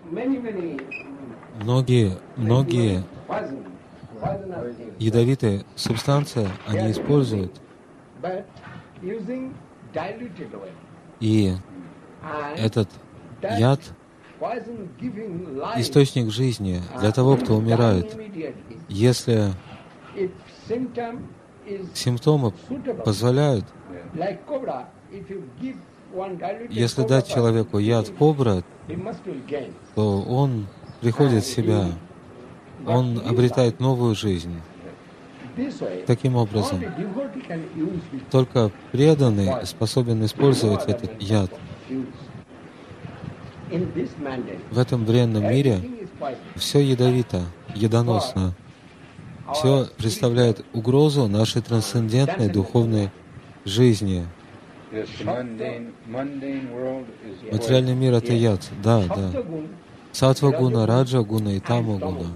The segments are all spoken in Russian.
многие ядовитые субстанции они используют. И этот яд — источник жизни для того, кто умирает. Если симптомы позволяют, если дать человеку яд кобра, то он приходит в себя, он обретает новую жизнь. Таким образом, только преданный способен использовать этот яд. В этом бренном мире все ядовито, ядоносно. Все представляет угрозу нашей трансцендентной духовной жизни. Материальный мир — это яд, да. Саттва гуна, раджа гуна и тама гуна.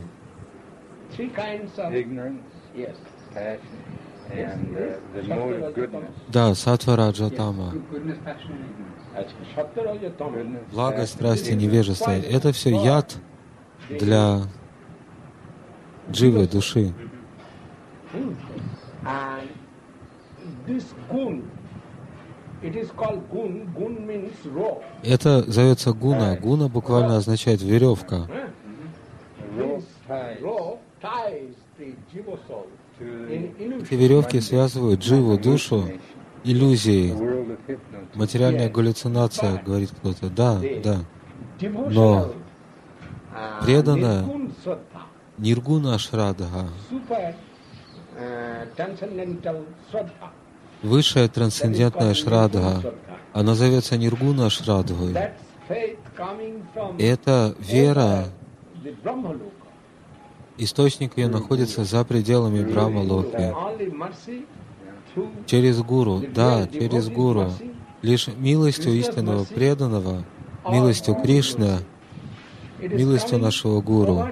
Да, саттва, раджа, тама. Благость, страсти, невежество — это все яд для дживы, души. Это зовется гуна. Гуна буквально означает веревка. Эти веревки связывают дживу, душу, иллюзией. Материальная галлюцинация, говорит кто-то. Да. Но преданная ниргуна шрадха, высшая трансцендентная шрадха, она зовется ниргуна шрадхой. Это вера, источник ее находится за пределами Брахма-локи. Через гуру, да, через гуру. Лишь милостью истинного преданного, милостью Кришны, милостью нашего гуру.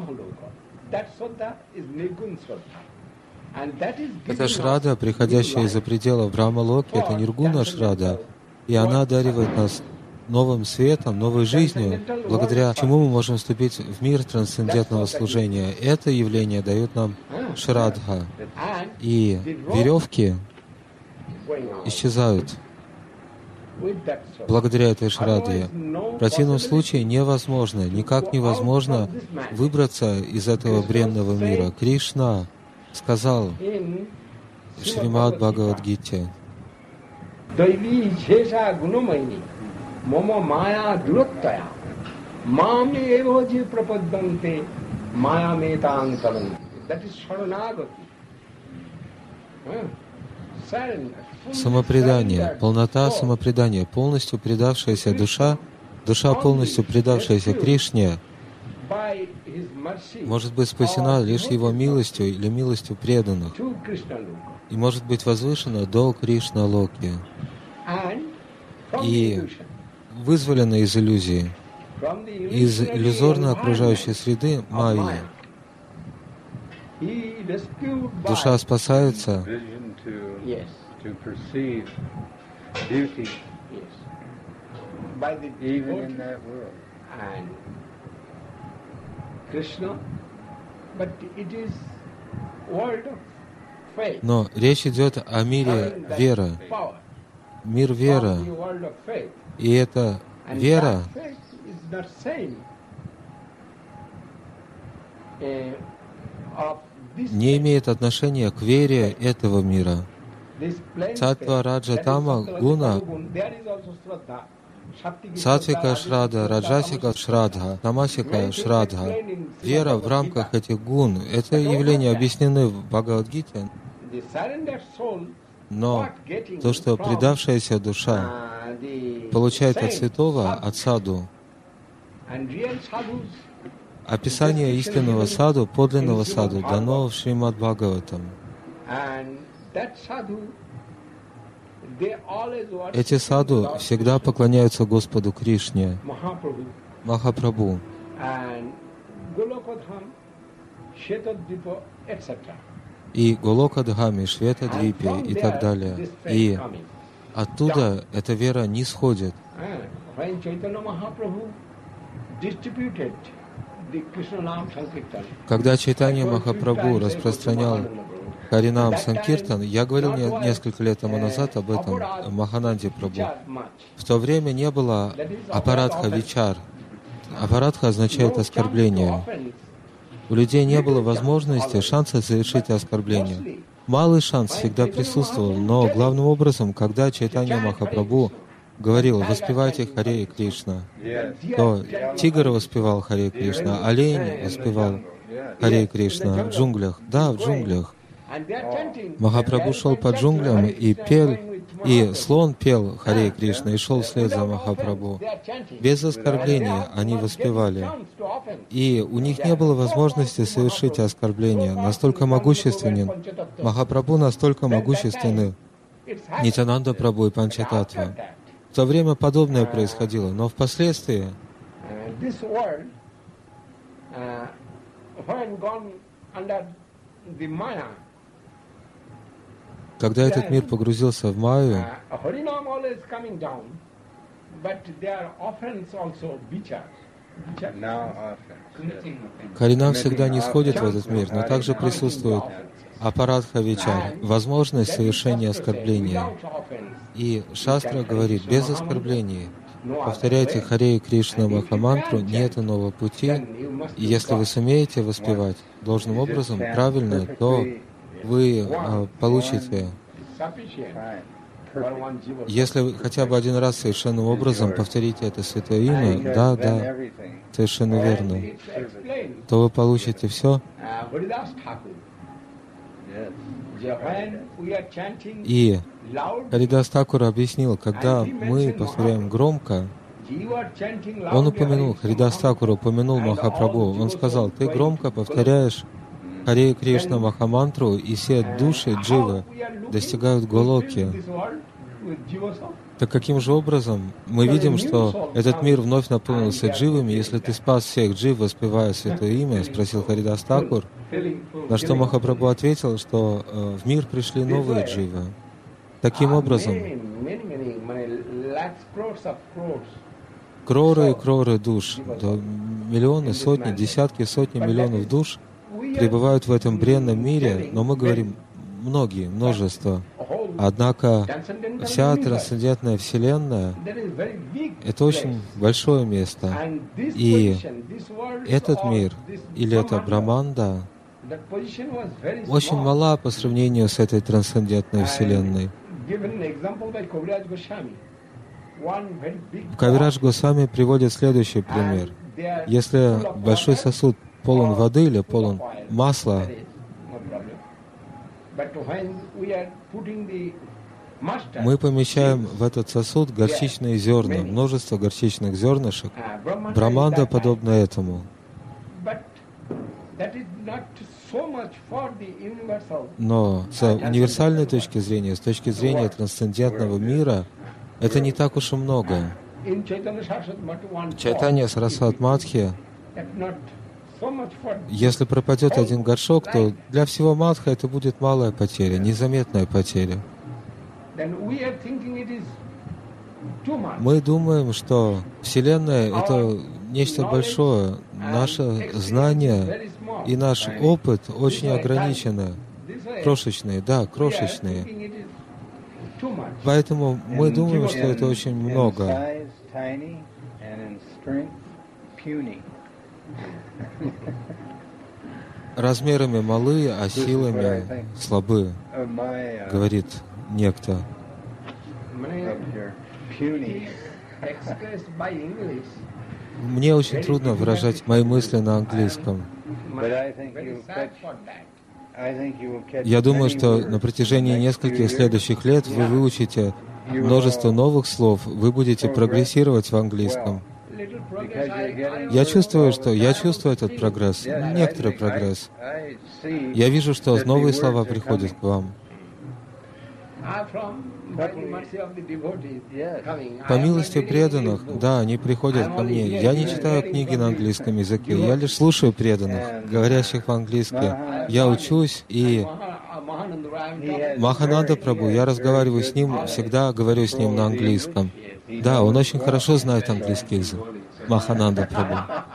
Это шрада, приходящая из-за пределов Брахма-локи, это ниргуна шрада, и она одаривает нас новым светом, новой жизнью, благодаря чему мы можем вступить в мир трансцендентного служения. Это явление дает нам шрадха. И веревки исчезают благодаря этой шрадхе. В противном случае невозможно, никак невозможно выбраться из этого бренного мира. Кришна сказал в Шримад Бхагавад-гите: Mama maya durottaya mame evoji prapaddante maya metang taranti. That is sharanagati. Самопредание, полнота самопредания, полностью предавшаяся душа, душа, полностью предавшаяся Кришне, может быть спасена лишь Его милостью или милостью преданных и может быть возвышена до Кришна-локи и вызволена из иллюзии, из иллюзорно окружающей среды майи. Душа спасается но речь идет о мире веры. Мир веры. И эта вера не имеет отношения к вере этого мира. Саттва, раджа, тама, гуна, сатвика шрадха, раджасика шрадха, тамасика шрадха. Вера в рамках этих гун. Это явления объяснены в Бхагавад-гите. Но то, что предавшаяся душа получает от святого, от саду, описание истинного саду, подлинного саду, дано в Шримад Бхагаватам. Эти саду всегда поклоняются Господу Кришне, Махапрабху. И Голока-дхаме, Швета-двипе и так далее. И оттуда эта вера не сходит. Когда Чайтанья Махапрабху распространял Харинам Санкиртан, я говорил несколько лет тому назад об этом Махананде Прабху. В то время не было апарадха вичар. Апарадха означает оскорбление. У людей не было возможности, шанса совершить оскорбление. Малый шанс всегда присутствовал, но главным образом, когда Чайтанья Махапрабху говорил: «Воспевайте Харе Кришна», то тигр воспевал Харе Кришна, олень воспевал Харе Кришна в джунглях. Да, в джунглях. Махапрабху шел по джунглям и пел, и слон пел Харе Кришна и шел вслед за Махапрабху. Без оскорбления они воспевали. И у них не было возможности совершить оскорбление. Настолько могущественен Махапрабху, настолько могущественны Нитянанда Прабху и Панчататтва. В то время подобное происходило, но впоследствии когда этот мир погрузился в Майю, Харинам всегда не сходит в этот мир, но также присутствует апарадха вичар, возможность совершения оскорбления. И Шастра говорит: без оскорблений. Повторяйте Харе Кришна Махамантру, нет иного пути. И если вы сумеете воспевать должным образом, правильно, то вы получите. Если вы хотя бы один раз совершенным образом повторите это святое имя, да, совершенно верно, то вы получите все. И Харидас Такур объяснил, когда мы повторяем громко, он упомянул, Харидас Такур упомянул Махапрабху, он сказал: ты громко повторяешь Харе Кришна Махамантру, и все души дживы достигают Голоки. Так каким же образом мы видим, что этот мир вновь наполнился дживами, если ты спас всех джив, воспевая святое имя? Спросил Харидас Такур. На что Махапрабху ответил, что в мир пришли новые дживы. Таким образом, кроры и кроры душ, миллионы, сотни, десятки, сотни миллионов душ пребывают в этом бренном мире, но мы говорим многие, множество. Однако вся трансцендентная Вселенная — это очень большое место. И этот мир, или это Браманда, очень мала по сравнению с этой трансцендентной Вселенной. Кавирадж Госвами приводит следующий пример. Если большой сосуд полон воды или полон масла, мы помещаем в этот сосуд горчичные зерна, множество горчичных зернышек. Браманда подобна этому. Но с универсальной точки зрения, с точки зрения трансцендентного мира, это не так уж и много. В Чайтанья Сарасват Мадхи, если пропадет один горшок, то для всего Мадха это будет малая потеря, незаметная потеря. Мы думаем, что Вселенная — это нечто большое. Наше знание и наш опыт очень ограничены, крошечные, крошечные. Поэтому мы думаем, что это очень много. Размерами малы, а силами слабы, говорит некто. Мне очень трудно выражать мои мысли на английском. Я думаю, что на протяжении нескольких следующих лет вы выучите множество новых слов, вы будете прогрессировать в английском. Я чувствую этот прогресс, некоторый прогресс. Я вижу, что новые слова приходят к вам. По милости преданных, да, они приходят ко мне. Я не читаю книги на английском языке, я лишь слушаю преданных, говорящих по-английски. Я учусь, и Махананда Прабху, я разговариваю с ним, всегда говорю с ним на английском. Да, он очень хорошо знает английский язык. Махананда Прабху.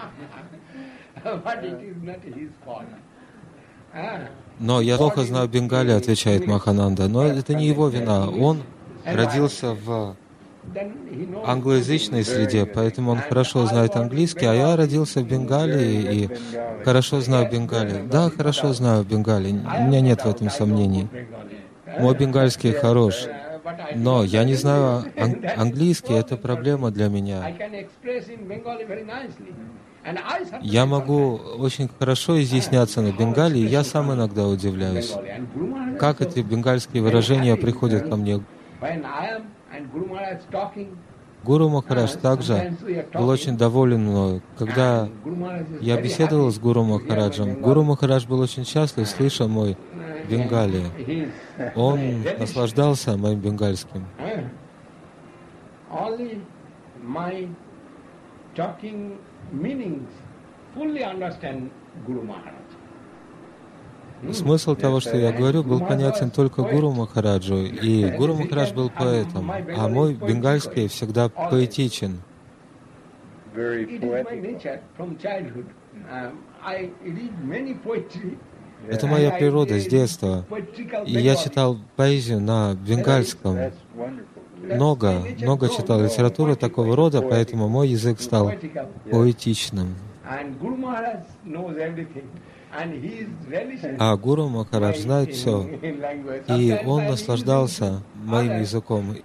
Но я плохо знаю Бенгали, отвечает Махананда, но это не его вина. Он родился в англоязычной среде, поэтому он хорошо знает английский, а я родился в Бенгалии и хорошо знаю Бенгали. Да, хорошо знаю Бенгали, у меня нет в этом сомнений. Мой бенгальский хорош, но я не знаю английский, это проблема для меня. Я могу очень хорошо изъясняться на бенгале, и я сам иногда удивляюсь, как эти бенгальские выражения приходят ко мне. Гуру Махарадж также был очень доволен мною. Когда я беседовал с Гуру Махараджем, Гуру Махарадж был очень счастлив, слыша мой бенгали. Он наслаждался моим бенгальским. Смысл того, что я говорю, был понятен только Гуру Махараджу, и Гуру Махарадж был поэтом, а мой бенгальский всегда поэтичен. Это моя природа с детства, и я читал поэзию на бенгальском. Много читал литературы такого рода, поэтому мой язык стал поэтичным. А Гуру Махарадж знает все, и он наслаждался моим языком.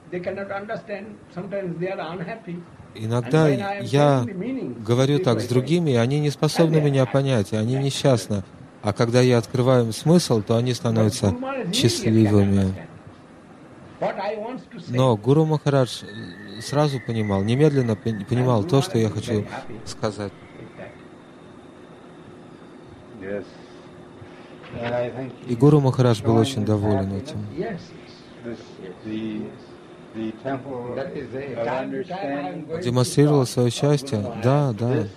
Иногда я говорю так с другими, и они не способны меня понять, и они несчастны. А когда я открываю им смысл, то они становятся счастливыми. Но Гуру Махарадж сразу понимал, немедленно понимал то, что я хочу сказать. И Гуру Махарадж был очень доволен этим. Демонстрировал свое счастье. Да.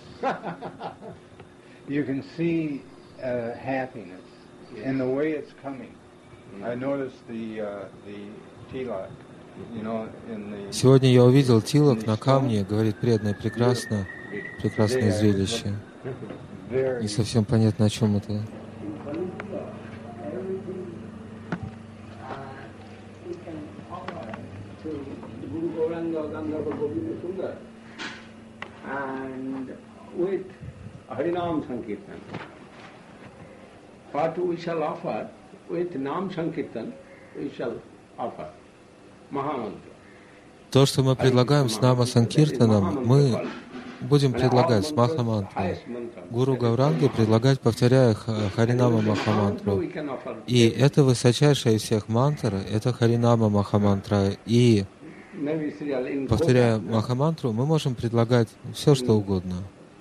Сегодня я увидел тилак на камне, говорит преданный, прекрасное зрелище. Не совсем понятно, о чем это. What we shall offer with Nam Sankirtan, we shall offer Mahamantra. То, что мы предлагаем с Нама Санкиртаном, мы будем предлагать с Махамантрой. Гуру Гауранги предлагать, повторяя Харинама Махамантру. И это высочайшая из всех мантр, это Харинама Махамантра. И повторяя Махамантру, мы можем предлагать все, что угодно.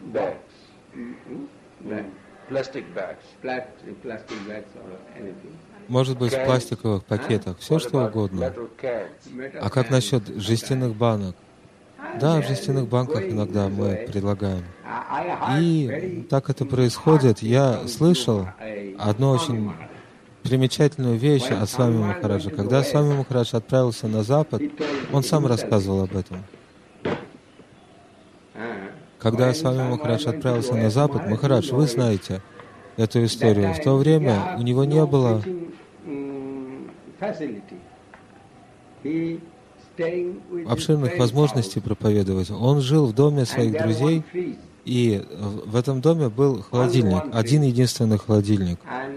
Может быть, в пластиковых пакетах, все что угодно. А как насчет жестяных банок? Да, в жестяных банках иногда мы предлагаем. И так это происходит. Я слышал одну очень примечательную вещь от Свами Махараджа. Когда Свами Махарадж отправился на Запад, он сам рассказывал об этом. Когда Свами Махарадж отправился на Запад, Махарадж, вы знаете эту историю. В то время у него не было обширных возможностей проповедовать. Он жил в доме своих друзей, и в этом доме был холодильник, один единственный холодильник.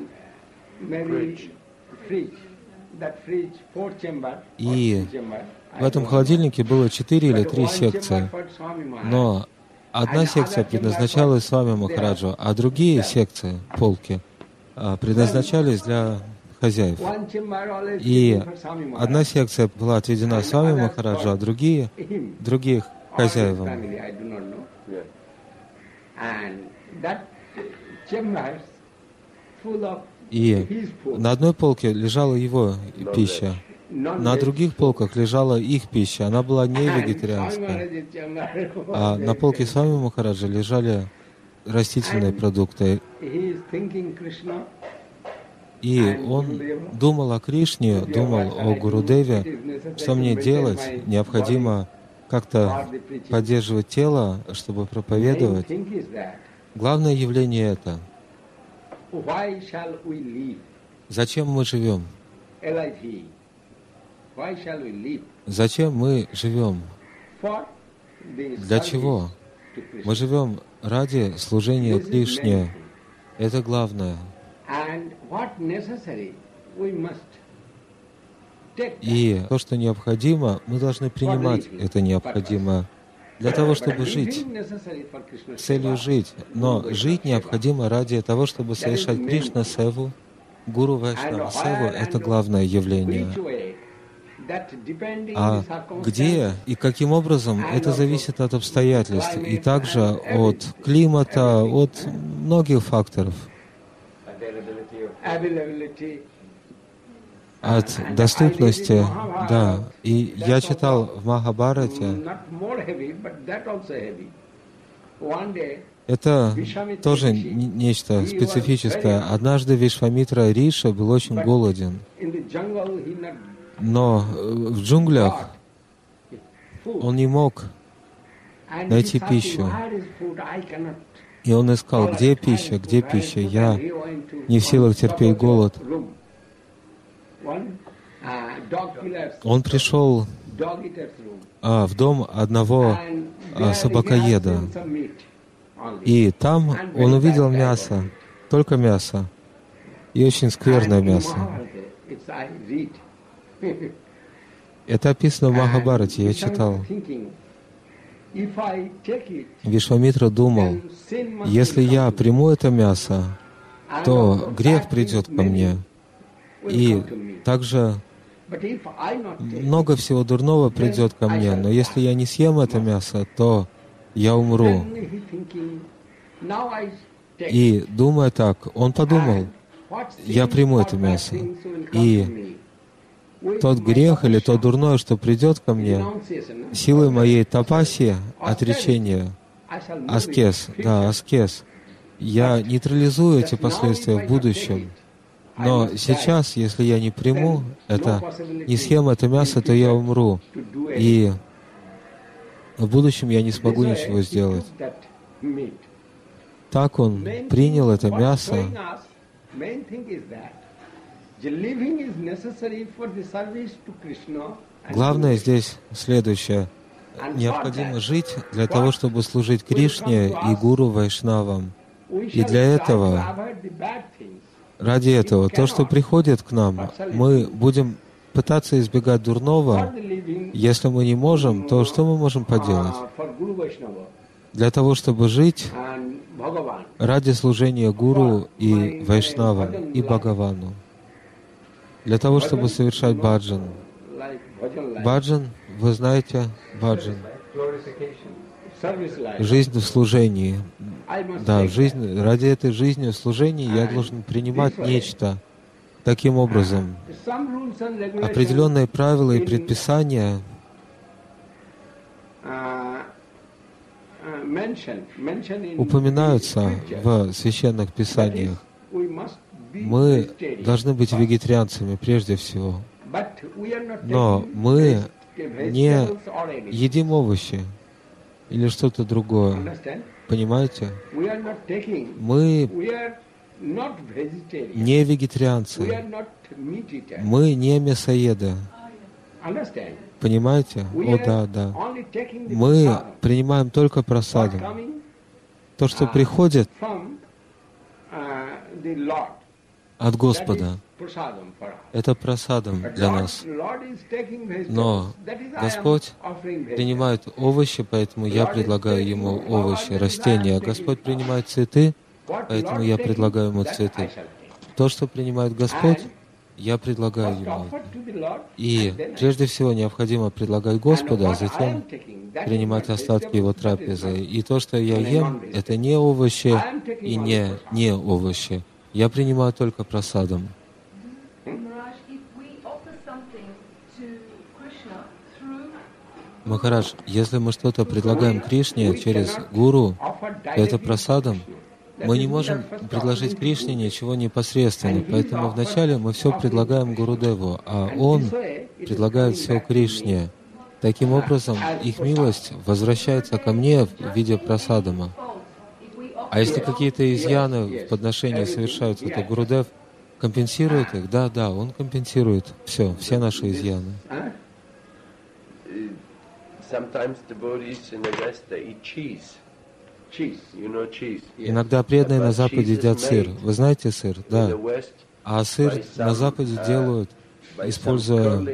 И в этом холодильнике было 4 или 3 секции. Но одна секция предназначалась Свами Махараджу, а другие секции, полки, предназначались для хозяев. И одна секция была отведена Свами Махараджу, а других хозяевам. И на одной полке лежала его пища, на других полках лежала их пища, она была не вегетарианская. А на полке Свами Махараджа лежали растительные продукты. И он думал о Кришне, думал о Гурудеве, что мне делать, необходимо как-то поддерживать тело, чтобы проповедовать. Главное явление это. Зачем мы живем? Зачем мы живем? Для чего? Мы живем ради служения Кришне. Это главное. И то, что необходимо, мы должны принимать это необходимое для того, чтобы жить, с целью жить. Но жить необходимо ради того, чтобы совершать Кришна-севу, Гуру Вайшнава-севу. Это главное явление. А где и каким образом, это зависит от обстоятельств и также от климата, от многих факторов. От доступности, да. И я читал в Махабхарате, это тоже нечто специфическое. Однажды Вишвамитра Риша был очень голоден, но в джунглях он не мог найти пищу. И он искал, где пища, где пища. Я не в силах терпеть голод. Он пришел в дом одного собакоеда, и там он увидел мясо, только мясо, и очень скверное мясо. Это описано в Махабхарате, я читал. Вишвамитра думал, если я приму это мясо, то грех придет ко мне. И также много всего дурного придет ко мне, но если я не съем это мясо, то я умру. И думая так, он подумал, я приму это мясо. И тот грех или то дурное, что придет ко мне, силой моей тапаси, отречения, аскез, я нейтрализую эти последствия в будущем. Но сейчас, если я не приму это, не съем это мясо, то я умру. И в будущем я не смогу ничего сделать. Так он принял это мясо. Главное здесь следующее. Необходимо жить для того, чтобы служить Кришне и Гуру Вайшнавам. И для этого, ради этого, то, что приходит к нам, мы будем пытаться избегать дурного. Если мы не можем, то что мы можем поделать? Для того, чтобы жить ради служения Гуру и Вайшнавам, и Бхагавану. Для того, чтобы совершать баджан. Баджан, вы знаете, баджан. Жизнь в служении. Да, жизнь, ради этой жизни в служении я должен принимать нечто. Таким образом, определенные правила и предписания упоминаются в священных писаниях. Мы должны быть вегетарианцами прежде всего. Но мы не едим овощи или что-то другое. Понимаете? Мы не вегетарианцы. Мы не мясоеды. Понимаете? О, да. Мы принимаем только прасадам. То, что приходит от Господа, это прасадам для нас. Но Господь принимает овощи, поэтому я предлагаю Ему овощи, растения. Господь принимает цветы, поэтому я предлагаю Ему цветы. То, что принимает Господь, я предлагаю Ему это. И прежде всего необходимо предлагать Господу, а затем принимать остатки Его трапезы. И то, что я ем, это не овощи и не овощи. Я принимаю только прасадам. Махарадж, если мы что-то предлагаем Кришне через Гуру, то это прасадам. Мы не можем предложить Кришне ничего непосредственно, поэтому вначале мы все предлагаем Гурудеву, а он предлагает все Кришне. Таким образом, их милость возвращается ко мне в виде прасадама. А если какие-то изъяны в подношении совершаются, то Гурудев компенсирует их? Да, он компенсирует все наши изъяны. Иногда преданные на Западе едят сыр. Вы знаете сыр? Да. А сыр на Западе делают, используя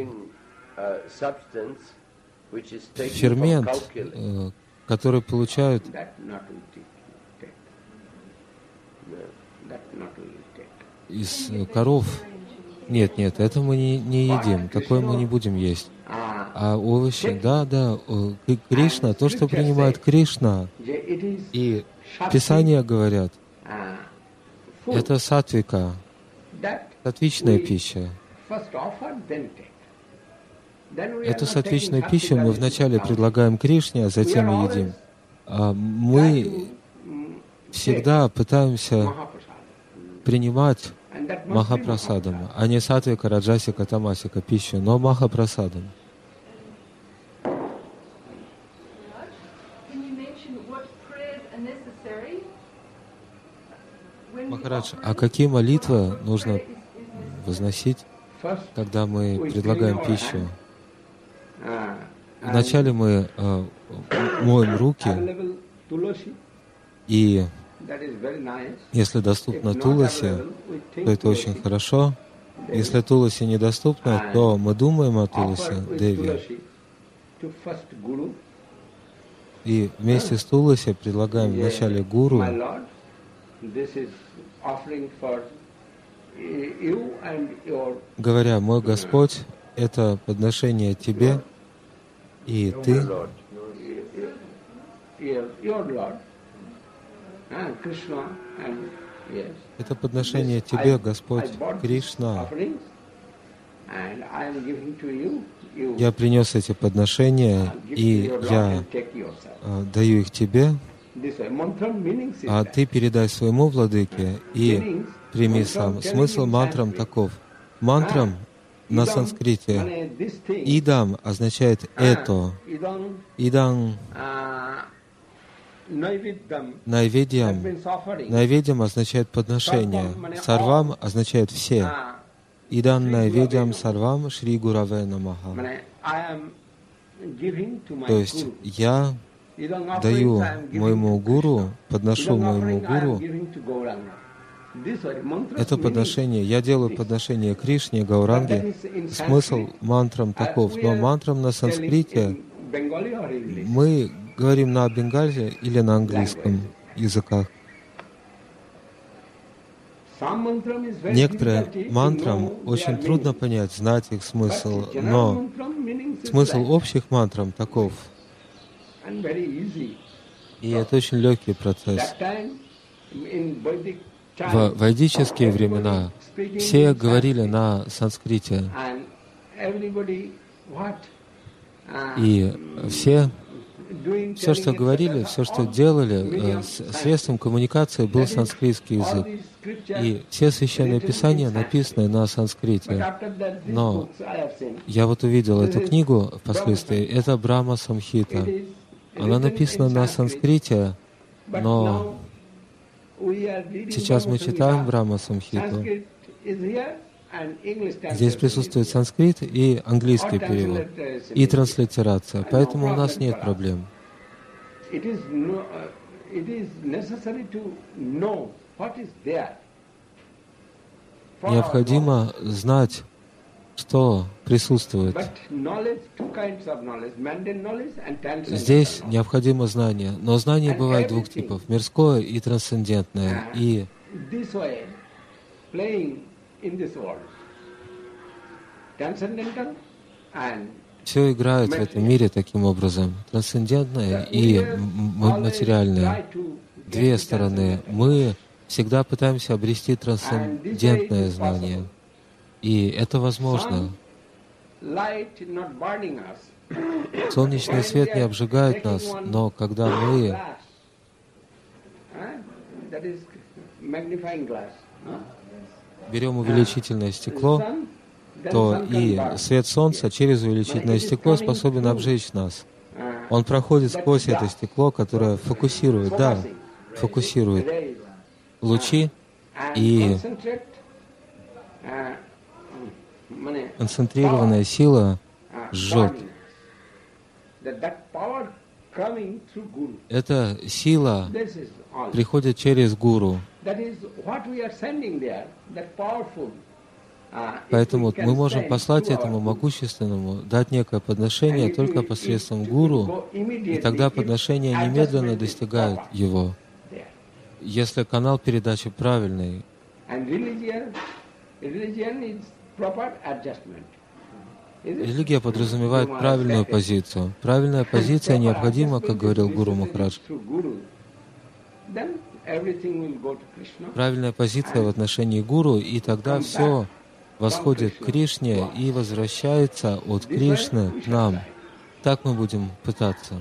фермент, который получают из коров. Нет, это мы не едим, такое мы не будем есть. А овощи, да, Кришна, то, что принимает Кришна, и Писания говорят, это сатвика, сатвичная пища. Эту сатвичную пищу мы вначале предлагаем Кришне, а затем и едим. Мы всегда пытаемся принимать махапрасадам, а не сатвика, раджасика, тамасика пищу, но махапрасадам. Махарадж, а какие молитвы нужно возносить, когда мы предлагаем пищу? Вначале мы моем руки, и если доступно туласи, то это очень хорошо. Если туласи недоступно, то мы думаем о туласи, Деви. И вместе с туласи предлагаем вначале гуру. Говоря, мой Господь, это подношение Тебе, и Ты, это подношение Тебе, Господь, Кришна. Я принес эти подношения, и я даю их Тебе, а Ты передай своему владыке и прими сам. Смысл мантрам таков. Мантрам на санскрите «идам» означает «это». «Идам» Найведьям означает подношение. Сарвам означает все. Идан найведьям сарвам Шри Гураве Намаха. То есть я даю моему гуру, подношу моему гуру это подношение. Я делаю подношение Кришне, Гауранге. Смысл мантрам таков. Но мантрам на санскрите мы говорим на бенгале или на английском языках. Некоторые мантрам очень трудно понять, знать их смысл, но смысл общих мантрам таков. И это очень легкий процесс. В вайдические времена все говорили на санскрите, и все, что говорили, все, что делали, средством коммуникации был санскритский язык. И все священные писания написаны на санскрите. Но я вот увидел эту книгу впоследствии, это Брахма Самхита. Она написана на санскрите, но сейчас мы читаем Брахма Самхиту. Здесь присутствует санскрит и английский перевод, и транслитерация, поэтому у нас нет проблем. Необходимо знать, что присутствует. Здесь необходимо знание, но знание бывает двух типов: мирское и трансцендентное. И все играет в этом мире таким образом. Трансцендентное и материальное. Две стороны. Мы всегда пытаемся обрести трансцендентное знание. И это возможно. Солнечный свет не обжигает нас, но когда мы берем увеличительное стекло, то и свет Солнца через увеличительное стекло способен обжечь нас. Он проходит сквозь это стекло, которое фокусирует, фокусирует лучи, и концентрированная сила жжет. Эта сила приходит через гуру. Поэтому мы можем послать этому могущественному, дать некое подношение только посредством гуру, и тогда подношение немедленно достигает его, если канал передачи правильный. Религия подразумевает правильную позицию. Правильная позиция необходима, как говорил Гуру Махарадж. Правильная позиция в отношении гуру, и тогда все восходит к Кришне и возвращается от Кришны к нам. Так мы будем пытаться.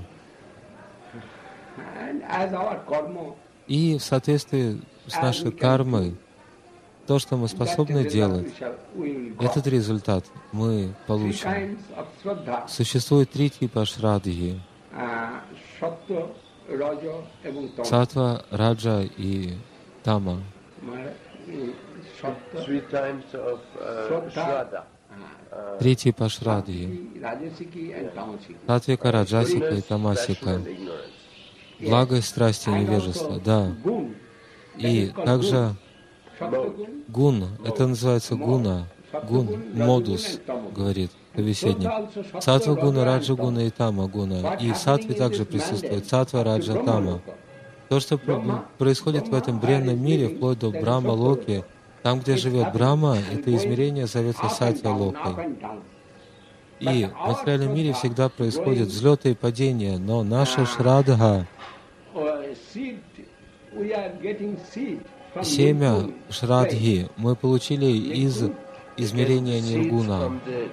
И в соответствии с нашей кармой, то, что мы способны делать, этот результат мы получим. Существует 3 типа шрадхи: саттва, раджа и тама. 3 типа шрадхи: сатвика, раджасика и тамасика. Благость, страсти, невежество, да. И также гун, это называется гуна, гун, модус, говорит собеседник. Саттва гуна, раджа гуна и тама гуна. И в саттве также присутствует саттва, раджа, тама. То, что происходит в этом бренном мире, вплоть до Брахма-локи, там, где живет Брахма, это измерение зовется саттва-локой. И в материальном мире всегда происходят взлеты и падения, но наша шрадха, семя шрадхи мы получили из измерения ниргуна.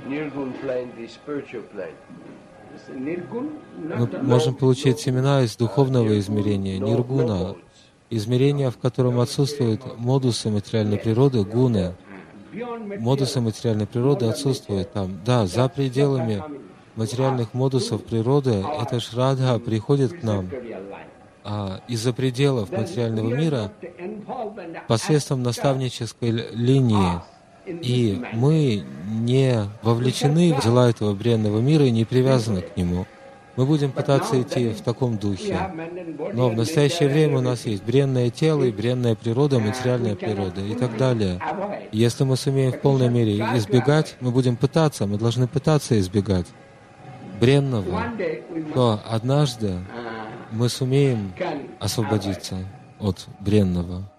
Мы можем получить семена из духовного измерения, ниргуна, измерение, в котором отсутствуют модусы материальной природы, гуны. Модусы материальной природы отсутствуют там. Да, за пределами материальных модусов природы эта шрадха приходит к нам. А из-за пределов материального мира посредством наставнической линии, и мы не вовлечены в дела этого бренного мира и не привязаны к нему. Мы будем пытаться идти в таком духе. Но в настоящее время у нас есть бренное тело и бренная природа, материальная природа и так далее. Если мы сумеем в полной мере избегать, мы будем пытаться, мы должны пытаться избегать бренного, то однажды мы сумеем освободиться от бренного.